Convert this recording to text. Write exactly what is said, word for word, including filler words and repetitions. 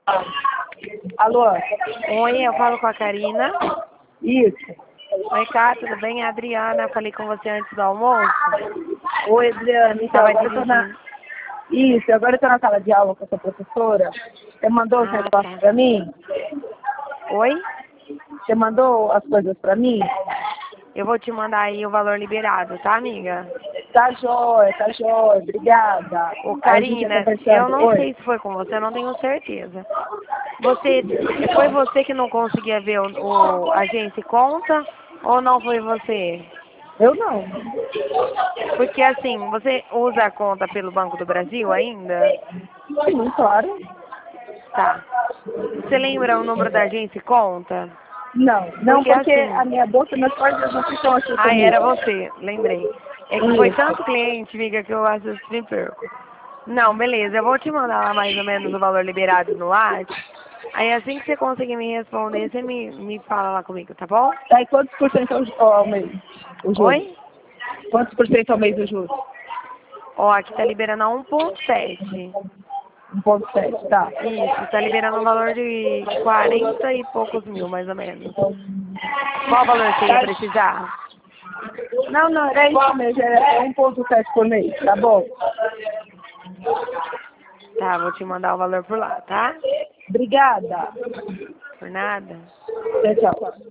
Alô? Oi, eu falo com a Karina. Isso. Oi, Cá, tudo bem? É a Adriana, eu falei com você antes do almoço. Oi, Adriana. Então, Estava agora eu tô na... dirigindo. Isso, agora eu tô na sala de aula com essa professora. Você mandou os Ah, negócios tá. pra mim? Oi? Você mandou as coisas pra mim? Eu vou te mandar aí o valor liberado, tá, amiga? Tá jóia, tá jóia. Obrigada. Ô, Aí a gente ia Karina, eu conversando. não Oi? sei se foi com você, eu não tenho certeza. Você, foi você que não conseguia ver o, o agência e conta ou não foi você? Eu não. Porque assim, você usa a conta pelo Banco do Brasil ainda? Sim, claro. Tá. Você lembra o número da agência e conta? Não, não, Porque porque assim, a minha bolsa, meus coisas não ficam aqui ah, era comigo. você, lembrei. É que foi Isso. tanto cliente, amiga, que eu às vezes me perco. Não, beleza, eu vou te mandar lá mais ou menos o valor liberado no WhatsApp. Aí assim que você conseguir me responder, você me, me fala lá comigo, tá bom? Aí quantos por cento ao, ao mês? O juros? Oi? Quantos por cento ao mês o juros? Ó, aqui tá liberando a um ponto sete. um ponto sete, tá. Isso, tá liberando um valor de quarenta e poucos mil, mais ou menos. Qual valor você ia Tá. precisar? Não, não, era isso mesmo, é um ponto sete por mês, tá bom? Tá, vou te mandar o valor por lá, tá? Obrigada. Por nada. Tchau, tchau.